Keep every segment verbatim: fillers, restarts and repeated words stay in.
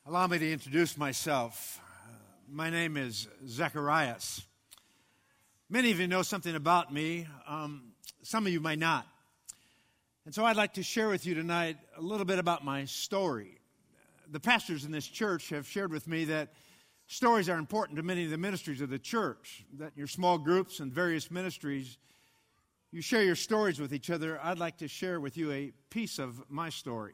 Allow me to introduce myself. Uh, my name is Zacharias. Many of you know something about me. Um, some of you might not. And so I'd like to share with you tonight a little bit about my story. The pastors in this church have shared with me that stories are important to many of the ministries of the church, that in your small groups and various ministries, you share your stories with each other. I'd like to share with you a piece of my story.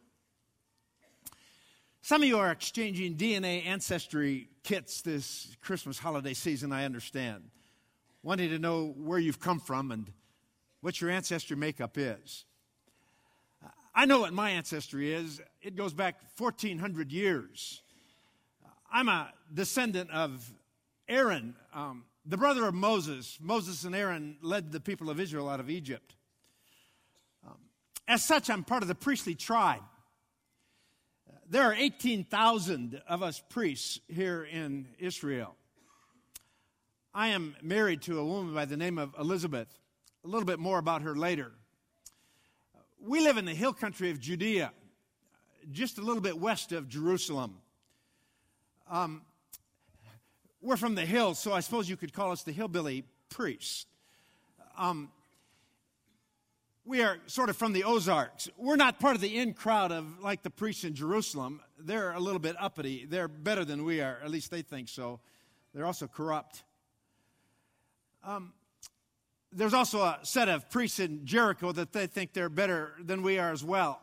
Some of you are exchanging D N A ancestry kits this Christmas holiday season, I understand, wanting to know where you've come from and what your ancestry makeup is. I know what my ancestry is. It goes back fourteen hundred years. I'm a descendant of Aaron, um, the brother of Moses. Moses and Aaron led the people of Israel out of Egypt. Um, as such, I'm part of the priestly tribe. There are eighteen thousand of us priests here in Israel. I am married to a woman by the name of Elizabeth. A little bit more about her later. We live in the hill country of Judea, just a little bit west of Jerusalem. Um, we're from the hills, so I suppose you could call us the hillbilly priests. Um, we are sort of from the Ozarks. We're not part of the in crowd of like the priests in Jerusalem. They're a little bit uppity. They're better than we are. At least they think so. They're also corrupt. Um, there's also a set of priests in Jericho that they think they're better than we are as well.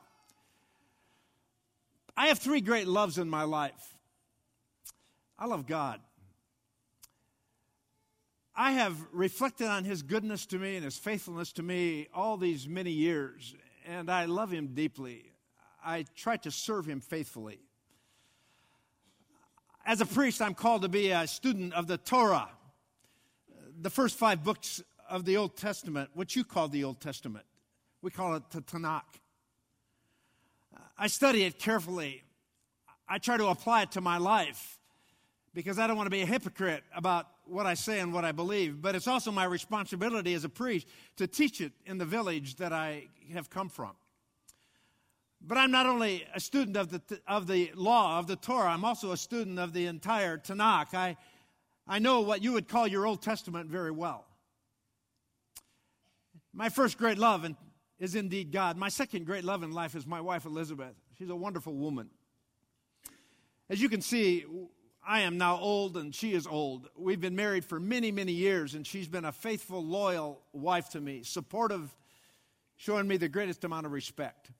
I have three great loves in my life. I love God. I have reflected on His goodness to me and His faithfulness to me all these many years, and I love Him deeply. I try to serve Him faithfully. As a priest, I'm called to be a student of the Torah, the first five books of the Old Testament, what you call the Old Testament. We call it the Tanakh. I study it carefully. I try to apply it to my life, because I don't want to be a hypocrite about what I say and what I believe. But it's also my responsibility as a priest to teach it in the village that I have come from. But I'm not only a student of the of the law, of the Torah, I'm also a student of the entire Tanakh. I, I know what you would call your Old Testament very well. My first great love is indeed God. My second great love in life is my wife, Elizabeth. She's a wonderful woman. As you can see, I am now old and she is old. We've been married for many, many years, and she's been a faithful, loyal wife to me, supportive, showing me the greatest amount of respect.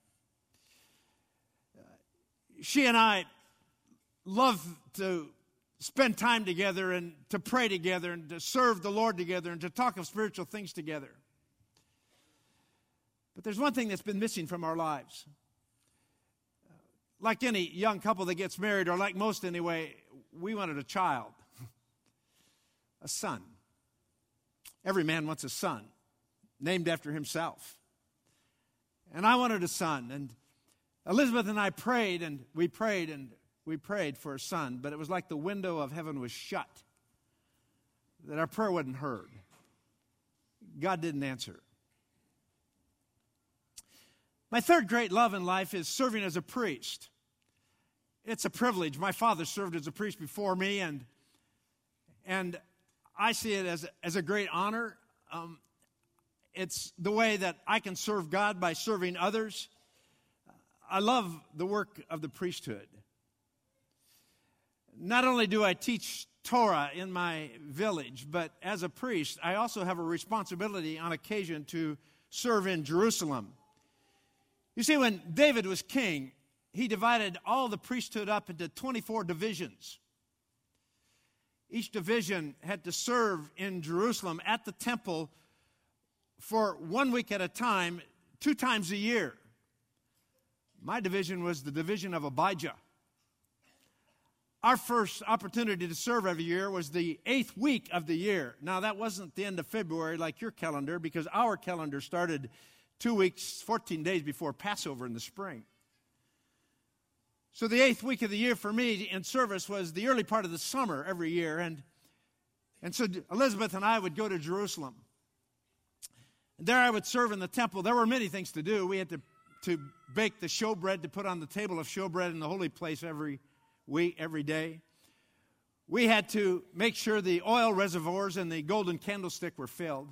She and I love to spend time together and to pray together and to serve the Lord together and to talk of spiritual things together. But there's one thing that's been missing from our lives. Like any young couple that gets married, or like most anyway, we wanted a child, a son. Every man wants a son, named after himself. And I wanted a son, and Elizabeth and I prayed, and we prayed, and we prayed for a son, but it was like the window of heaven was shut, that our prayer wasn't heard. God didn't answer. My third great love in life is serving as a priest. It's a privilege. My father served as a priest before me, and and I see it as, as a great honor. Um, it's the way that I can serve God by serving others. I love the work of the priesthood. Not only do I teach Torah in my village, but as a priest, I also have a responsibility on occasion to serve in Jerusalem. You see, when David was king, he divided all the priesthood up into twenty-four divisions. Each division had to serve in Jerusalem at the temple for one week at a time, two times a year. My division was the division of Abijah. Our first opportunity to serve every year was the eighth week of the year. Now, that wasn't the end of February like your calendar, because our calendar started two weeks, fourteen days before Passover in the spring. So the eighth week of the year for me in service was the early part of the summer every year. And, and so Elizabeth and I would go to Jerusalem. And there I would serve in the temple. There were many things to do. We had to, to bake the showbread to put on the table of showbread in the holy place every week, every day. We had to make sure the oil reservoirs and the golden candlestick were filled.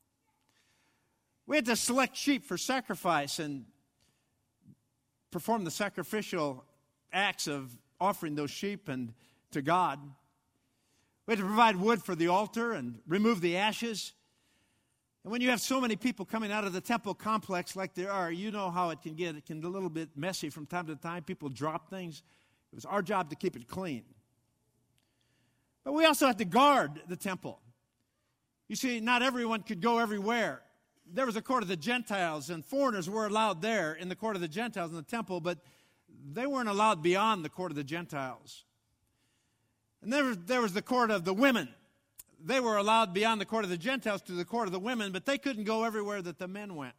We had to select sheep for sacrifice and perform the sacrificial acts of offering those sheep and to God. We had to provide wood for the altar and remove the ashes. And when you have so many people coming out of the temple complex like there are, you know how it can get. It can get a little bit messy from time to time. People drop things. It was our job to keep it clean. But we also had to guard the temple. You see, not everyone could go everywhere. There was a court of the Gentiles, and foreigners were allowed there in the court of the Gentiles in the temple, but they weren't allowed beyond the court of the Gentiles. And there was, there was the court of the women. They were allowed beyond the court of the Gentiles to the court of the women, but they couldn't go everywhere that the men went.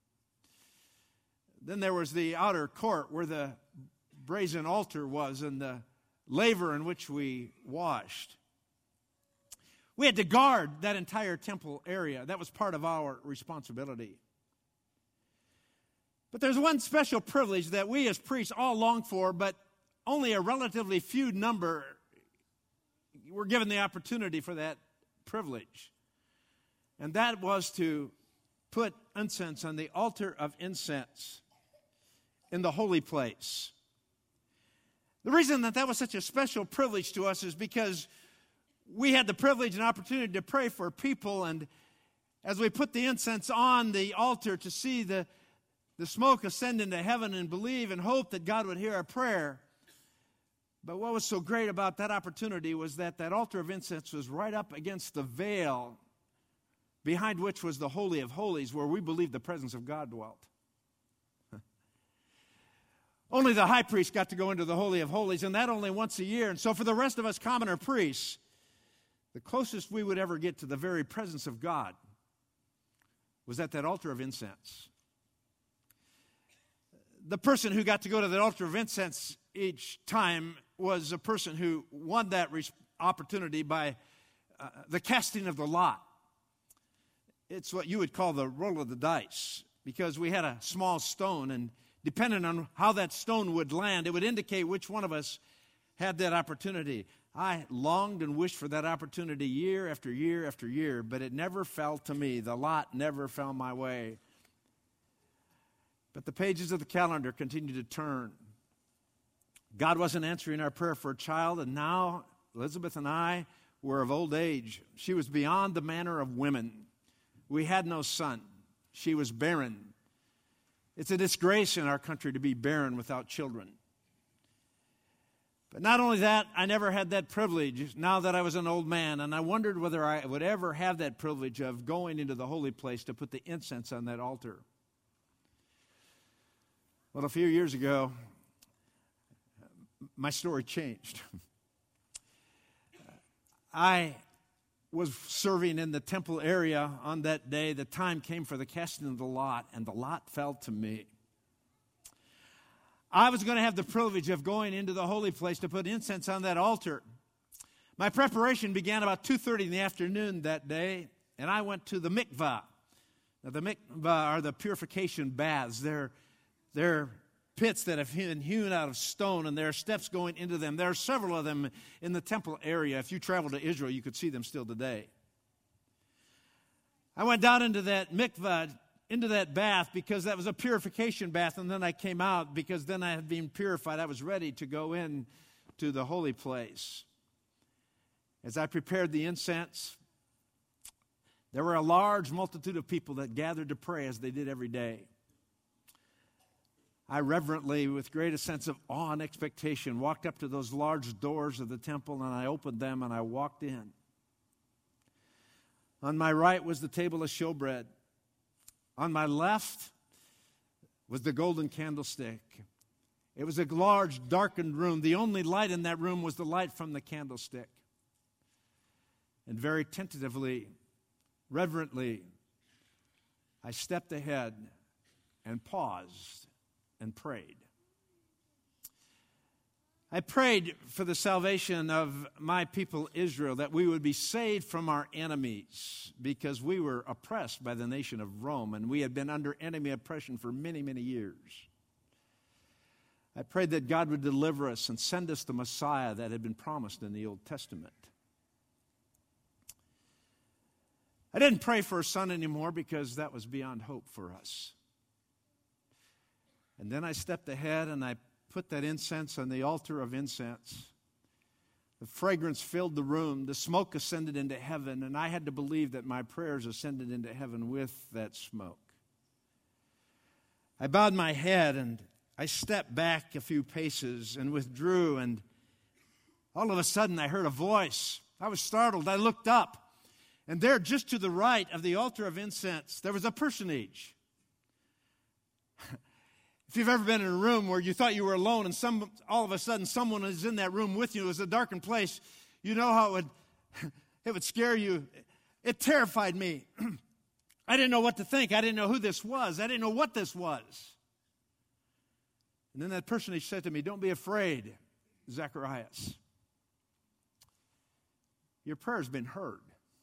Then there was the outer court where the brazen altar was and the laver in which we washed. We had to guard that entire temple area. That was part of our responsibility. But there's one special privilege that we as priests all long for, but only a relatively few number were given the opportunity for that privilege. And that was to put incense on the altar of incense in the holy place. The reason that that was such a special privilege to us is because we had the privilege and opportunity to pray for people, and as we put the incense on the altar to see the, the smoke ascend into heaven and believe and hope that God would hear our prayer. But what was so great about that opportunity was that that altar of incense was right up against the veil behind which was the Holy of Holies, where we believed the presence of God dwelt. Only the high priest got to go into the Holy of Holies, and that only once a year. And so for the rest of us commoner priests, the closest we would ever get to the very presence of God was at that altar of incense. The person who got to go to that altar of incense each time was a person who won that opportunity by uh, the casting of the lot. It's what you would call the roll of the dice, because we had a small stone, and depending on how that stone would land, it would indicate which one of us had that opportunity. I longed and wished for that opportunity year after year after year, but it never fell to me. The lot never fell my way. But the pages of the calendar continued to turn. God wasn't answering our prayer for a child, and now Elizabeth and I were of old age. She was beyond the manner of women. We had no son. She was barren. It's a disgrace in our country to be barren without children. But not only that, I never had that privilege now that I was an old man, and I wondered whether I would ever have that privilege of going into the holy place to put the incense on that altar. Well, a few years ago, my story changed. I was serving in the temple area on that day. The time came for the casting of the lot, and the lot fell to me. I was going to have the privilege of going into the holy place to put incense on that altar. My preparation began about two thirty in the afternoon that day, and I went to the mikvah. Now, the mikvah are the purification baths. They're, they're pits that have been hewn out of stone, and there are steps going into them. There are several of them in the temple area. If you travel to Israel, you could see them still today. I went down into that mikvah, into that bath, because that was a purification bath, and then I came out because then I had been purified. I was ready to go in to the holy place. As I prepared the incense, there were a large multitude of people that gathered to pray as they did every day. I reverently, with great a sense of awe and expectation, walked up to those large doors of the temple, and I opened them, and I walked in. On my right was the table of showbread. On my left was the golden candlestick. It was a large, darkened room. The only light in that room was the light from the candlestick. And very tentatively, reverently, I stepped ahead and paused and prayed. I prayed for the salvation of my people Israel, that we would be saved from our enemies, because we were oppressed by the nation of Rome, and we had been under enemy oppression for many, many years. I prayed that God would deliver us and send us the Messiah that had been promised in the Old Testament. I didn't pray for a son anymore because that was beyond hope for us. And then I stepped ahead and I put that incense on the altar of incense. The fragrance filled the room. The smoke ascended into heaven, and I had to believe that my prayers ascended into heaven with that smoke. I bowed my head, and I stepped back a few paces and withdrew, and all of a sudden I heard a voice. I was startled. I looked up, and there, just to the right of the altar of incense, there was a personage. If you've ever been in a room where you thought you were alone and some, all of a sudden someone is in that room with you, it was a darkened place, you know how it would, it would scare you. It terrified me. I didn't know what to think. I didn't know who this was. I didn't know what this was. And then that personage said to me, "Don't be afraid, Zacharias. Your prayer has been heard."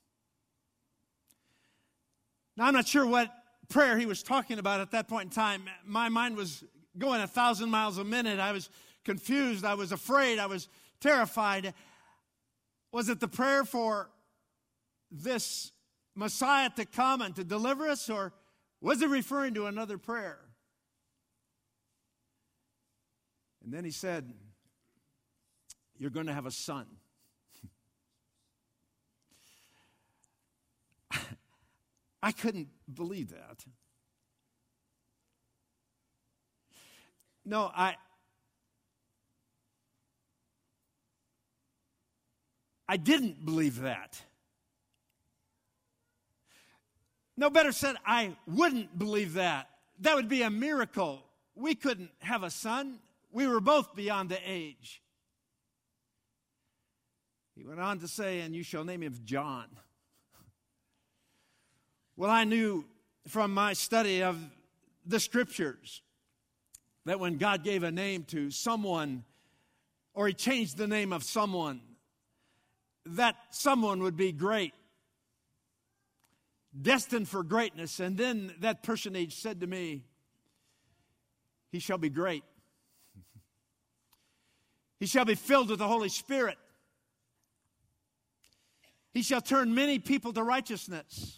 Now, I'm not sure what prayer he was talking about at that point in time. My mind was going a thousand miles a minute. I was confused. I was afraid. I was terrified. Was it the prayer for this Messiah to come and to deliver us, or was it referring to another prayer? And then he said, "You're going to have a son." I couldn't believe that. No, I I didn't believe that. No, better said, I wouldn't believe that. That would be a miracle. We couldn't have a son. We were both beyond the age. He went on to say, "And you shall name him John." Well, I knew from my study of the Scriptures that when God gave a name to someone, or he changed the name of someone, that someone would be great, destined for greatness. And then that personage said to me, "He shall be great. He shall be filled with the Holy Spirit. He shall turn many people to righteousness.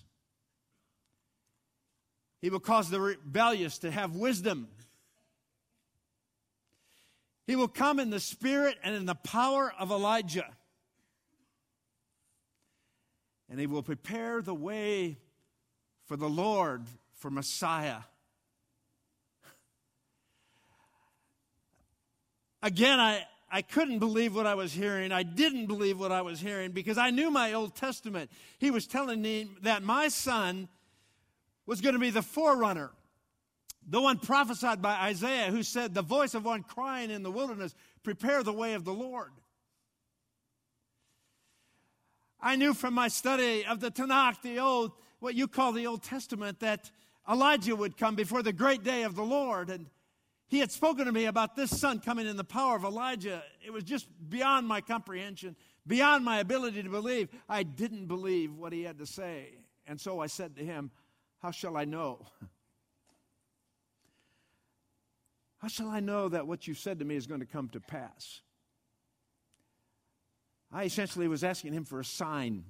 He will cause the rebellious to have wisdom. He will come in the spirit and in the power of Elijah. And he will prepare the way for the Lord, for Messiah." Again, I, I couldn't believe what I was hearing. I didn't believe what I was hearing because I knew my Old Testament. He was telling me that my son was going to be the forerunner, the one prophesied by Isaiah, who said, "The voice of one crying in the wilderness, prepare the way of the Lord." I knew from my study of the Tanakh, the old, what you call the Old Testament, that Elijah would come before the great day of the Lord. And he had spoken to me about this son coming in the power of Elijah. It was just beyond my comprehension, beyond my ability to believe. I didn't believe what he had to say. And so I said to him, "How shall I know? How shall I know that what you said to me is going to come to pass?" I essentially was asking him for a sign.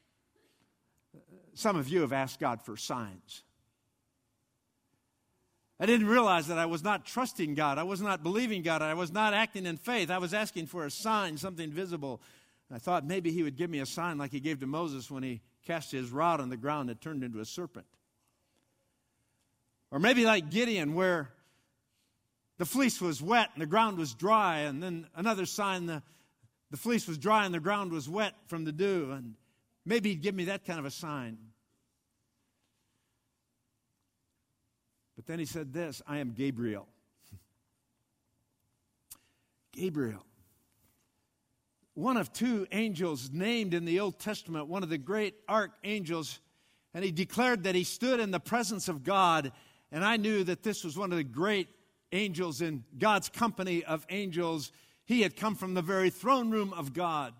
Some of you have asked God for signs. I didn't realize that I was not trusting God. I was not believing God. I was not acting in faith. I was asking for a sign, something visible. I thought maybe he would give me a sign like he gave to Moses when he cast his rod on the ground and turned into a serpent. Or maybe like Gideon, where the fleece was wet and the ground was dry, and then another sign, the, the fleece was dry and the ground was wet from the dew. And maybe he'd give me that kind of a sign. But then he said this, "I am Gabriel." Gabriel. One of two angels named in the Old Testament, one of the great archangels, and he declared that he stood in the presence of God. And I knew that this was one of the great angels in God's company of angels. He had come from the very throne room of God.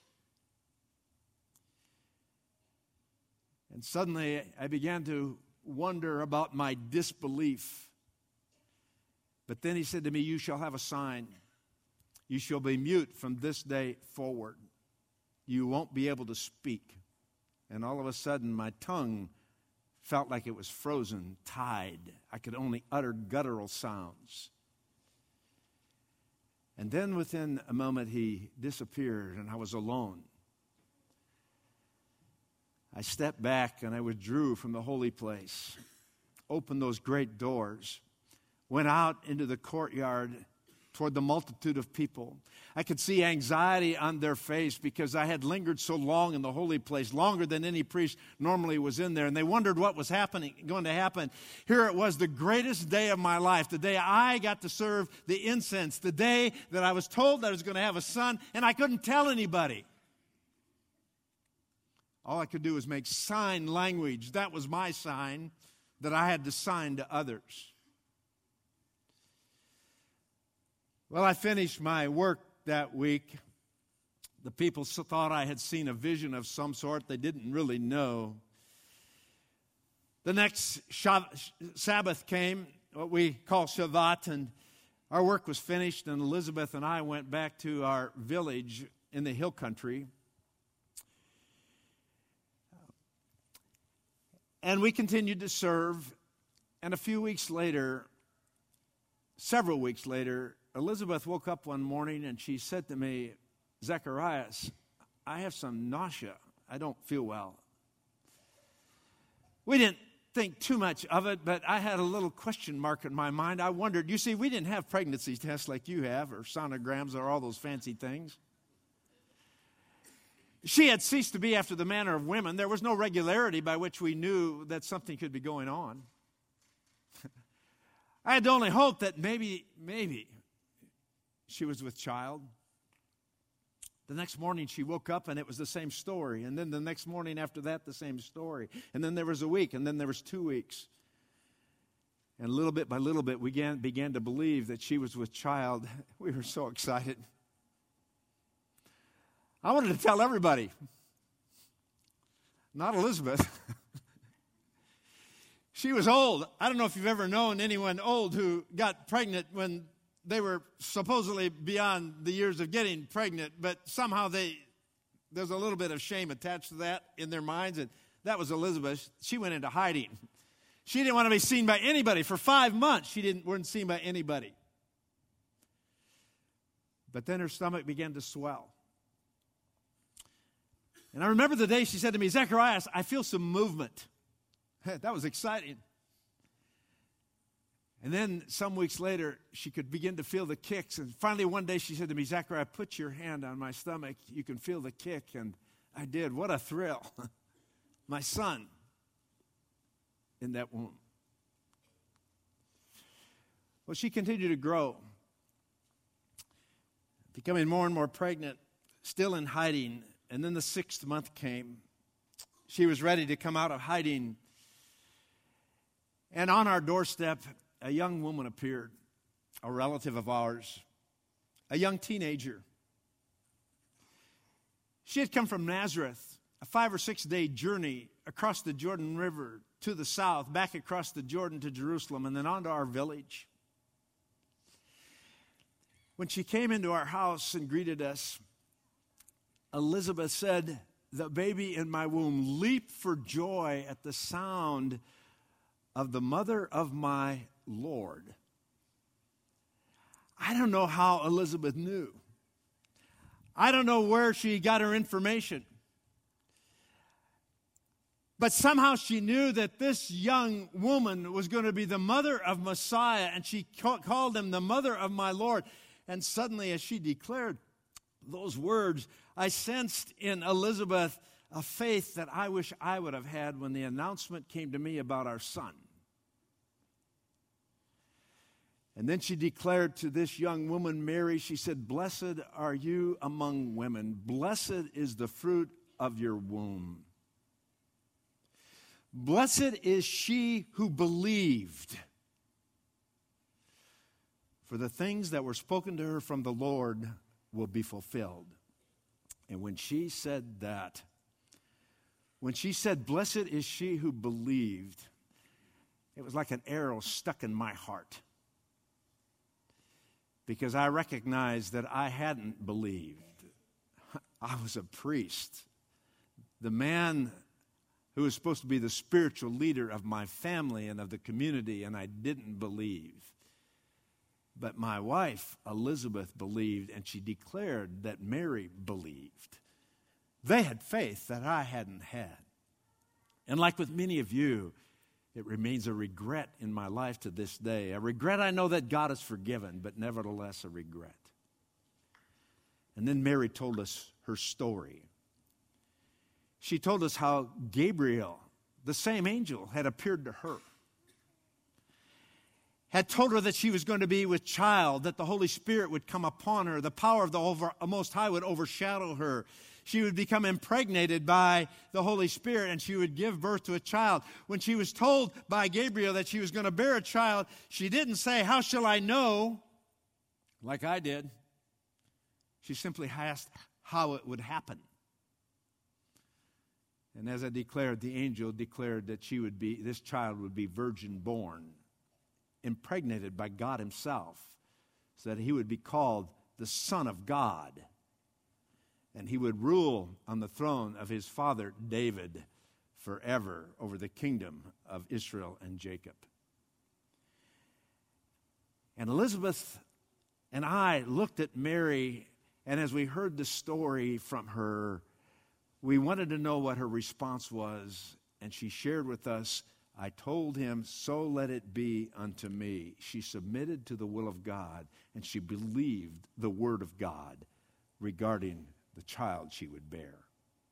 And suddenly I began to wonder about my disbelief. But then he said to me, you shall have a sign. You shall be mute from this day forward. You won't be able to speak. And all of a sudden, my tongue felt like it was frozen, tied. I could only utter guttural sounds. And then within a moment, he disappeared, and I was alone. I stepped back, and I withdrew from the holy place, opened those great doors, went out into the courtyard toward the multitude of people. I could see anxiety on their face because I had lingered so long in the holy place, longer than any priest normally was in there, and they wondered what was happening, going to happen. Here it was, the greatest day of my life, the day I got to serve the incense, the day that I was told that I was going to have a son, and I couldn't tell anybody. All I could do was make sign language. That was my sign that I had to sign to others. Well, I finished my work that week. The people thought I had seen a vision of some sort. They didn't really know. The next Sabbath came, what we call Shabbat, and our work was finished, and Elizabeth and I went back to our village in the hill country. And we continued to serve, and a few weeks later, several weeks later, Elizabeth woke up one morning and she said to me, Zacharias, I have some nausea. I don't feel well. We didn't think too much of it, but I had a little question mark in my mind. I wondered, you see, we didn't have pregnancy tests like you have, or sonograms, or all those fancy things. She had ceased to be after the manner of women. There was no regularity by which we knew that something could be going on. I had only hoped that maybe, maybe she was with child. The next morning she woke up and it was the same story. And then the next morning after that, the same story. And then there was a week, and then there was two weeks. And little bit by little bit, we began, began to believe that she was with child. We were so excited. I wanted to tell everybody. Not Elizabeth. She was old. I don't know if you've ever known anyone old who got pregnant when they were supposedly beyond the years of getting pregnant, but somehow they there's a little bit of shame attached to that in their minds, and that was Elizabeth. She went into hiding. She didn't want to be seen by anybody. For five months, she didn't weren't seen by anybody. But then her stomach began to swell. And I remember the day she said to me, Zacharias, I feel some movement. That was exciting. And then some weeks later, she could begin to feel the kicks. And finally one day she said to me, Zachariah, put your hand on my stomach. You can feel the kick. And I did. What a thrill. My son in that womb. Well, she continued to grow, becoming more and more pregnant, still in hiding. And then the sixth month came. She was ready to come out of hiding. And on our doorstep, a young woman appeared, a relative of ours, a young teenager. She had come from Nazareth, a five or six day journey across the Jordan River to the south, back across the Jordan to Jerusalem, and then on to our village. When she came into our house and greeted us, Elizabeth said, the baby in my womb leaped for joy at the sound of the mother of my Lord. I don't know how Elizabeth knew. I don't know where she got her information. But somehow she knew that this young woman was going to be the mother of Messiah, and she ca- called him the mother of my Lord. And suddenly, as she declared those words, I sensed in Elizabeth a faith that I wish I would have had when the announcement came to me about our son. And then she declared to this young woman, Mary, she said, blessed are you among women. Blessed is the fruit of your womb. Blessed is she who believed. For the things that were spoken to her from the Lord will be fulfilled. And when she said that, when she said, blessed is she who believed, it was like an arrow stuck in my heart. because I recognized that I hadn't believed. I was a priest. The man who was supposed to be the spiritual leader of my family and of the community, and I didn't believe. But my wife, Elizabeth, believed, and she declared that Mary believed. They had faith that I hadn't had. And like with many of you, it remains a regret in my life to this day. A regret I know that God has forgiven, but nevertheless a regret. And then Mary told us her story. She told us how Gabriel, the same angel, had appeared to her, had told her that she was going to be with child, that the Holy Spirit would come upon her, the power of the over, Most High would overshadow her. She would become impregnated by the Holy Spirit, and she would give birth to a child. When she was told by Gabriel that she was going to bear a child, she didn't say, "How shall I know?" like I did. She simply asked how it would happen. And as I declared, the angel declared that she would be, this child would be virgin born, impregnated by God himself, so that he would be called the Son of God. And he would rule on the throne of his father David forever over the kingdom of Israel and Jacob. And Elizabeth and I looked at Mary, and as we heard the story from her, we wanted to know what her response was, and she shared with us, "I told him, so let it be unto me." She submitted to the will of God, and she believed the word of God regarding the child she would bear.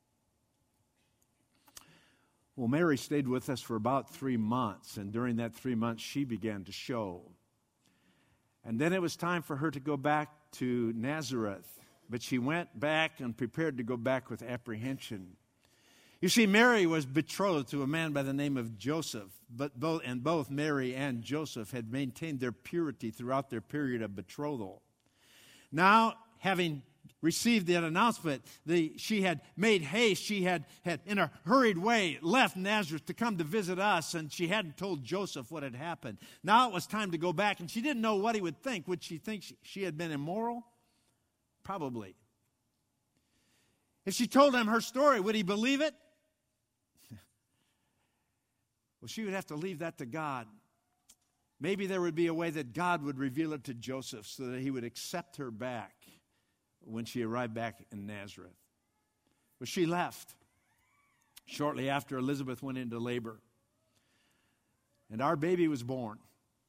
Well, Mary stayed with us for about three months, and during that three months, she began to show. And then it was time for her to go back to Nazareth. But she went back and prepared to go back with apprehension. You see, Mary was betrothed to a man by the name of Joseph, but both, and both Mary and Joseph had maintained their purity throughout their period of betrothal. Now, having received that announcement, the, she had made haste. She had, had, in a hurried way, left Nazareth to come to visit us, and she hadn't told Joseph what had happened. Now it was time to go back, and she didn't know what he would think. Would she think she, she had been immoral? Probably. If she told him her story, would he believe it? Well, she would have to leave that to God. Maybe there would be a way that God would reveal it to Joseph so that he would accept her back when she arrived back in Nazareth. Well, she left shortly after Elizabeth went into labor. And our baby was born.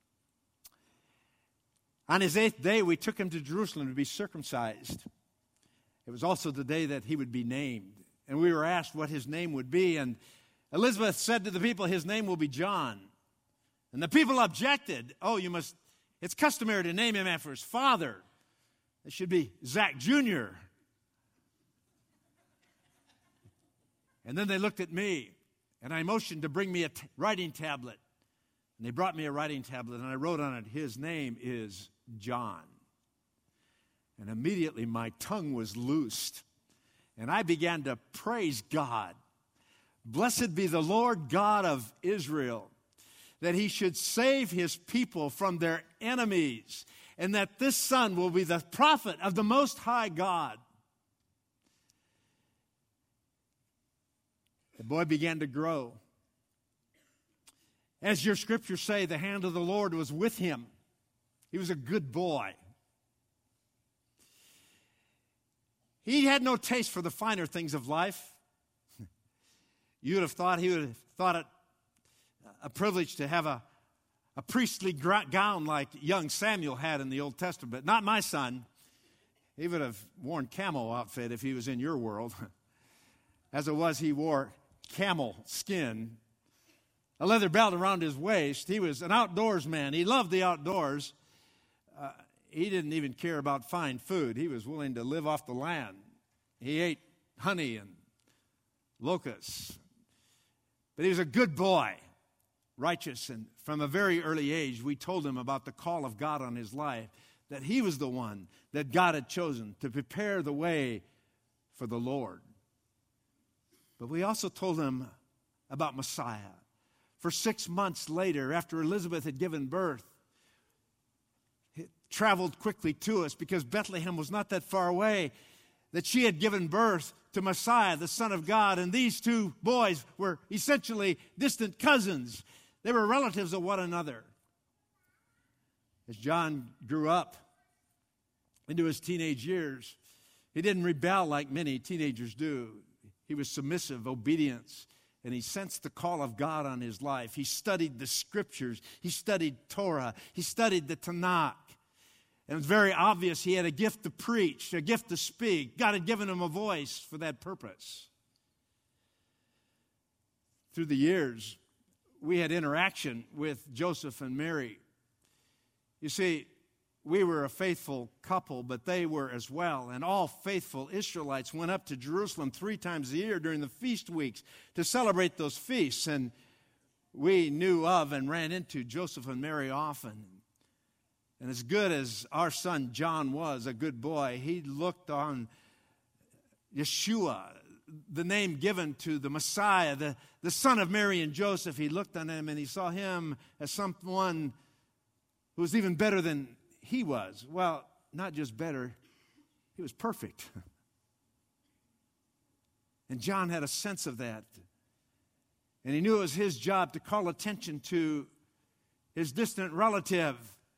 On his eighth day, we took him to Jerusalem to be circumcised. It was also the day that he would be named. And we were asked what his name would be. And Elizabeth said to the people, "His name will be John." And the people objected. "Oh, you must, it's customary to name him after his father. It should be Zach Junior And then they looked at me, and I motioned to bring me a t- writing tablet. And they brought me a writing tablet, and I wrote on it, "His name is John." And immediately my tongue was loosed, and I began to praise God. Blessed be the Lord God of Israel, that he should save his people from their enemies, and that this son will be the prophet of the Most High God. The boy began to grow. As your scriptures say, the hand of the Lord was with him. He was a good boy. He had no taste for the finer things of life. You would have thought he would have thought it a privilege to have a, a priestly gown like young Samuel had in the Old Testament. Not my son. He would have worn camo outfit if he was in your world. As it was, he wore camel skin, a leather belt around his waist. He was an outdoors man. He loved the outdoors. Uh, he didn't even care about fine food. He was willing to live off the land. He ate honey and locusts. But he was a good boy, righteous. And from a very early age, we told him about the call of God on his life, that he was the one that God had chosen to prepare the way for the Lord. But we also told him about Messiah. For six months later, after Elizabeth had given birth, traveled quickly to us because Bethlehem was not that far away, that she had given birth to Messiah, the Son of God. And these two boys were essentially distant cousins. They were relatives of one another. As John grew up into his teenage years, he didn't rebel like many teenagers do. He was submissive, obedience, and he sensed the call of God on his life. He studied the Scriptures. He studied Torah. He studied the Tanakh. And it was very obvious he had a gift to preach, a gift to speak. God had given him a voice for that purpose. Through the years, we had interaction with Joseph and Mary. You see, we were a faithful couple, but they were as well. And all faithful Israelites went up to Jerusalem three times a year during the feast weeks to celebrate those feasts. And we knew of and ran into Joseph and Mary often. And as good as our son John was, a good boy, he looked on Yeshua, the name given to the Messiah, the, the son of Mary and Joseph. He looked on him and he saw him as someone who was even better than he was. Well, not just better, he was perfect. And John had a sense of that. And he knew it was his job to call attention to his distant relative.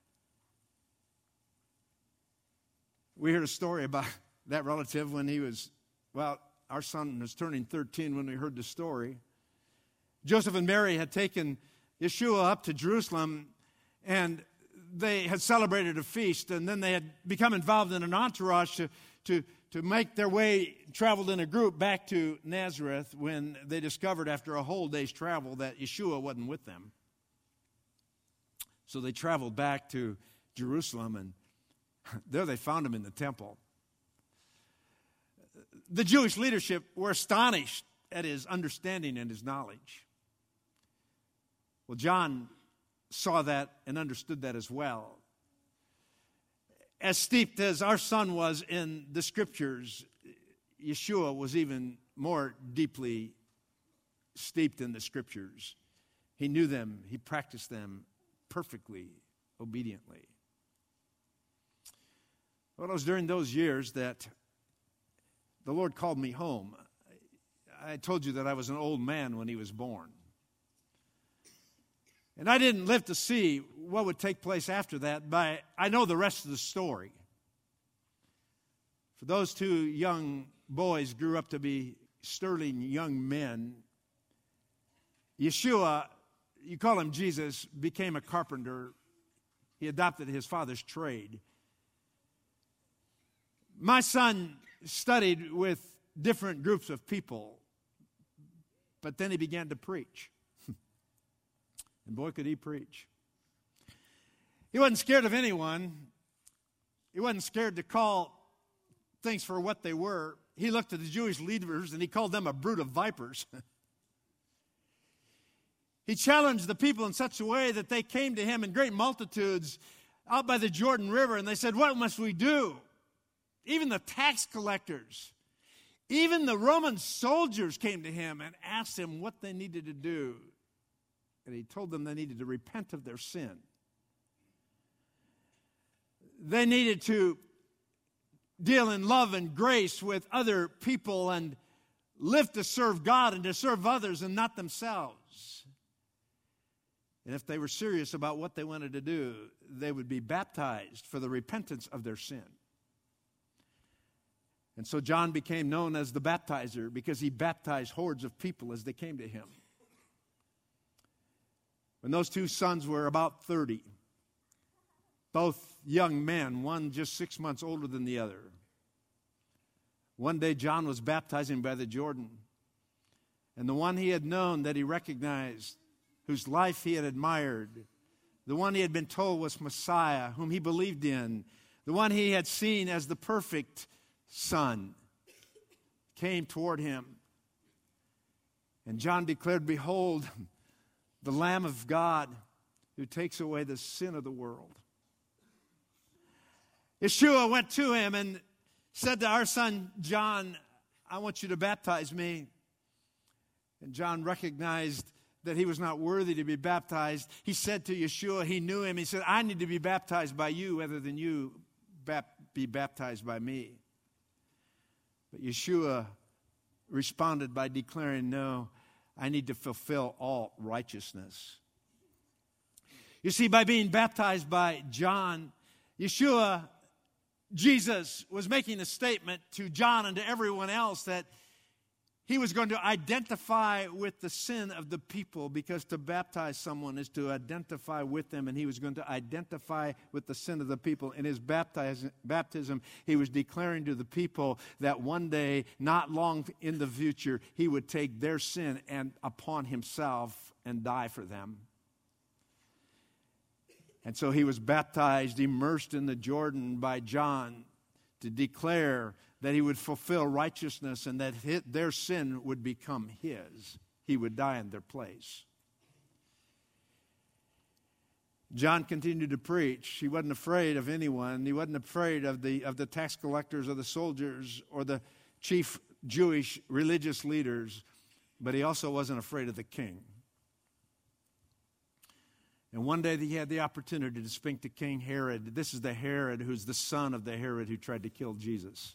We heard a story about that relative when he was, well, our son was turning thirteen when we heard the story. Joseph and Mary had taken Yeshua up to Jerusalem, and they had celebrated a feast, and then they had become involved in an entourage to, to, to make their way, traveled in a group back to Nazareth when they discovered after a whole day's travel that Yeshua wasn't with them. So they traveled back to Jerusalem, and there they found him in the temple. The Jewish leadership were astonished at his understanding and his knowledge. Well, John saw that and understood that as well. As steeped as our son was in the Scriptures, Yeshua was even more deeply steeped in the Scriptures. He knew them. He practiced them perfectly, obediently. Well, it was during those years that the Lord called me home. I told you that I was an old man when he was born. And I didn't live to see what would take place after that, but I know the rest of the story. For those two young boys grew up to be sterling young men. Yeshua, you call him Jesus, became a carpenter. He adopted his father's trade. My son studied with different groups of people, but then he began to preach. And boy, could he preach. He wasn't scared of anyone. He wasn't scared to call things for what they were. He looked at the Jewish leaders and he called them a brood of vipers. He challenged the people in such a way that they came to him in great multitudes out by the Jordan River, and they said, "What must we do?" Even the tax collectors, even the Roman soldiers came to him and asked him what they needed to do. And he told them they needed to repent of their sin. They needed to deal in love and grace with other people and live to serve God and to serve others and not themselves. And if they were serious about what they wanted to do, they would be baptized for the repentance of their sin. And so John became known as the baptizer because he baptized hordes of people as they came to him. When those two sons were about thirty, both young men, one just six months older than the other, one day John was baptizing by the Jordan. And the one he had known that he recognized, whose life he had admired, the one he had been told was Messiah, whom he believed in, the one he had seen as the perfect Son, came toward him. And John declared, "Behold, the Lamb of God who takes away the sin of the world." Yeshua went to him and said to our son John, "I want you to baptize me." And John recognized that he was not worthy to be baptized, he said to Yeshua, he knew him, he said, I need to be baptized by you rather than you bap- be baptized by me. But Yeshua responded by declaring, no, I need to fulfill all righteousness. You see, by being baptized by John, Yeshua, Jesus, was making a statement to John and to everyone else that he was going to identify with the sin of the people, because to baptize someone is to identify with them, and he was going to identify with the sin of the people. In his baptism, he was declaring to the people that one day, not long in the future, he would take their sin and upon himself and die for them. And so he was baptized, immersed in the Jordan by John, to declare that he would fulfill righteousness and that his, their sin would become his. He would die in their place. John continued to preach. He wasn't afraid of anyone. He wasn't afraid of the, of the tax collectors or the soldiers or the chief Jewish religious leaders, but he also wasn't afraid of the king. And one day he had the opportunity to speak to King Herod. This is the Herod who's the son of the Herod who tried to kill Jesus.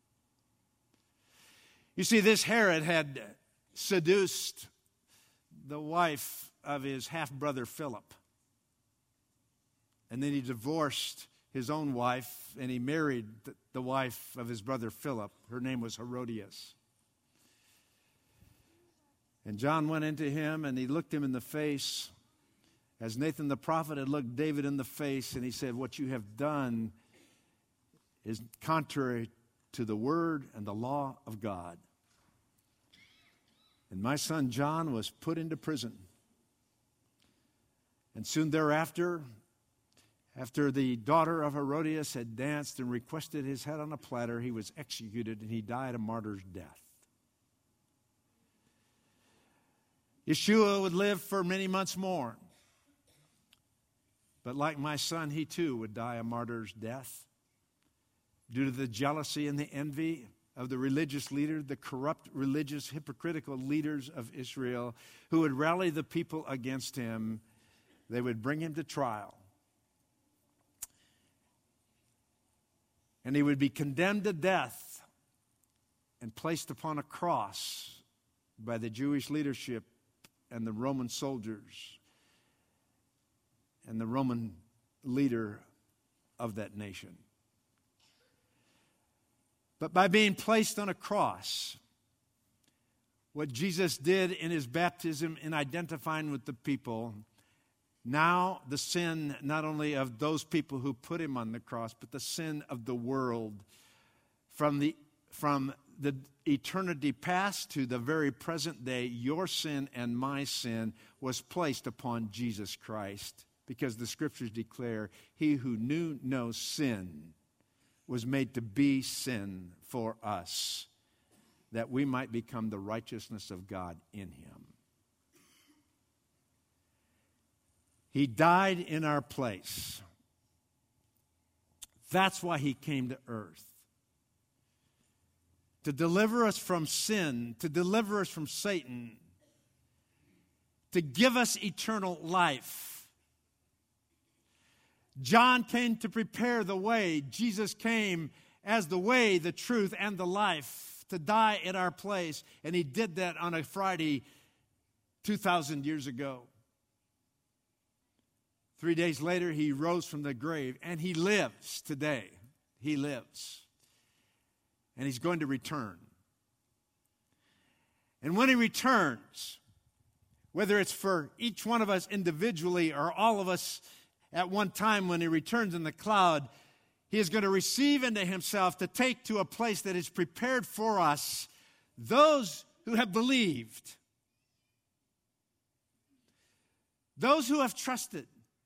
You see, this Herod had seduced the wife of his half-brother Philip. And then he divorced his own wife, and he married the wife of his brother Philip. Her name was Herodias. And John went into him, and he looked him in the face, as Nathan the prophet had looked David in the face, and he said, what you have done is contrary to the word and the law of God. And my son John was put into prison. And soon thereafter, after the daughter of Herodias had danced and requested his head on a platter, he was executed, and he died a martyr's death. Yeshua would live for many months more. But like my son, he too would die a martyr's death due to the jealousy and the envy of the religious leader, the corrupt, religious, hypocritical leaders of Israel who would rally the people against him. They would bring him to trial. And he would be condemned to death and placed upon a cross by the Jewish leadership and the Roman soldiers and the Roman leader of that nation. But by being placed on a cross, what Jesus did in his baptism in identifying with the people, now the sin not only of those people who put him on the cross, but the sin of the world from the, from the eternity past to the very present day, your sin and my sin was placed upon Jesus Christ. Because the scriptures declare, he who knew no sin was made to be sin for us, that we might become the righteousness of God in him. He died in our place. That's why he came to earth. To deliver us from sin, to deliver us from Satan, to give us eternal life. John came to prepare the way. Jesus came as the way, the truth, and the life to die in our place. And he did that on a Friday two thousand years ago. Three days later, he rose from the grave, and he lives today. He lives. And he's going to return. And when he returns, whether it's for each one of us individually or all of us at one time when he returns in the cloud, he is going to receive into himself to take to a place that is prepared for us those who have believed, those who have trusted.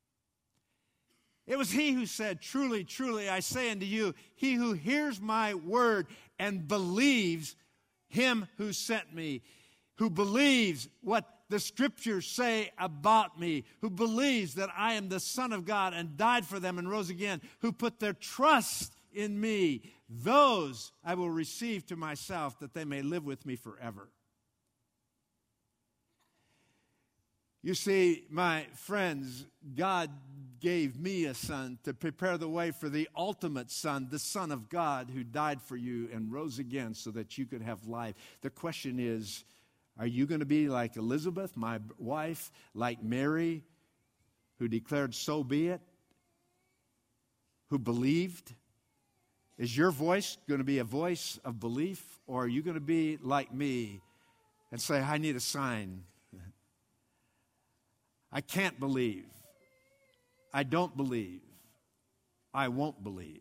It was he who said, truly, truly, I say unto you, he who hears my word and believes him who sent me, who believes what the scriptures say about me, who believes that I am the Son of God and died for them and rose again, who put their trust in me, those I will receive to myself that they may live with me forever. You see, my friends, God gave me a son to prepare the way for the ultimate son, the Son of God who died for you and rose again so that you could have life. The question is, are you going to be like Elizabeth, my wife, like Mary, who declared, so be it, who believed? Is your voice going to be a voice of belief, or are you going to be like me and say, I need a sign? I can't believe. I don't believe. I won't believe.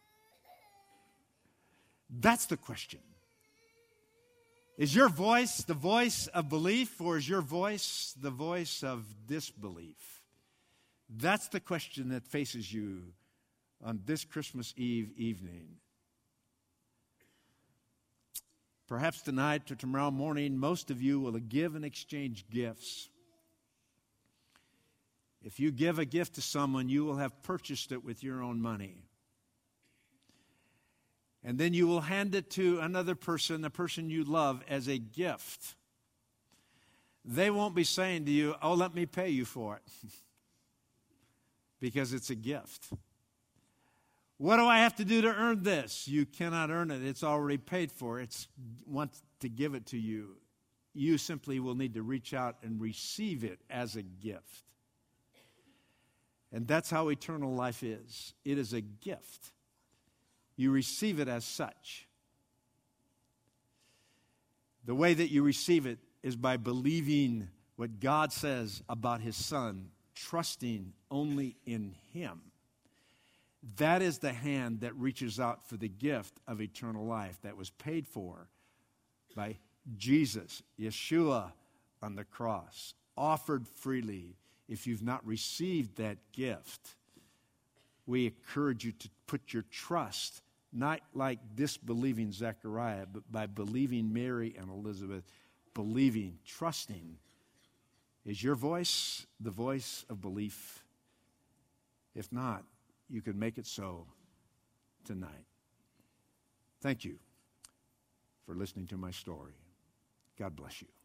That's the question. Is your voice the voice of belief, or is your voice the voice of disbelief? That's the question that faces you on this Christmas Eve evening. Perhaps tonight or tomorrow morning, most of you will give and exchange gifts. If you give a gift to someone, you will have purchased it with your own money. And then you will hand it to another person, the person you love, as a gift. They won't be saying to you, oh, let me pay you for it. Because it's a gift. What do I have to do to earn this? You cannot earn it. It's already paid for. It's wants to give it to you. You simply will need to reach out and receive it as a gift. And that's how eternal life is. It is a gift. You receive it as such. The way that you receive it is by believing what God says about His Son, trusting only in Him. That is the hand that reaches out for the gift of eternal life that was paid for by Jesus, Yeshua on the cross, offered freely. If you've not received that gift, we encourage you to put your trust, not like disbelieving Zechariah, but by believing Mary and Elizabeth, believing, trusting. Is your voice the voice of belief? If not, you can make it so tonight. Thank you for listening to my story. God bless you.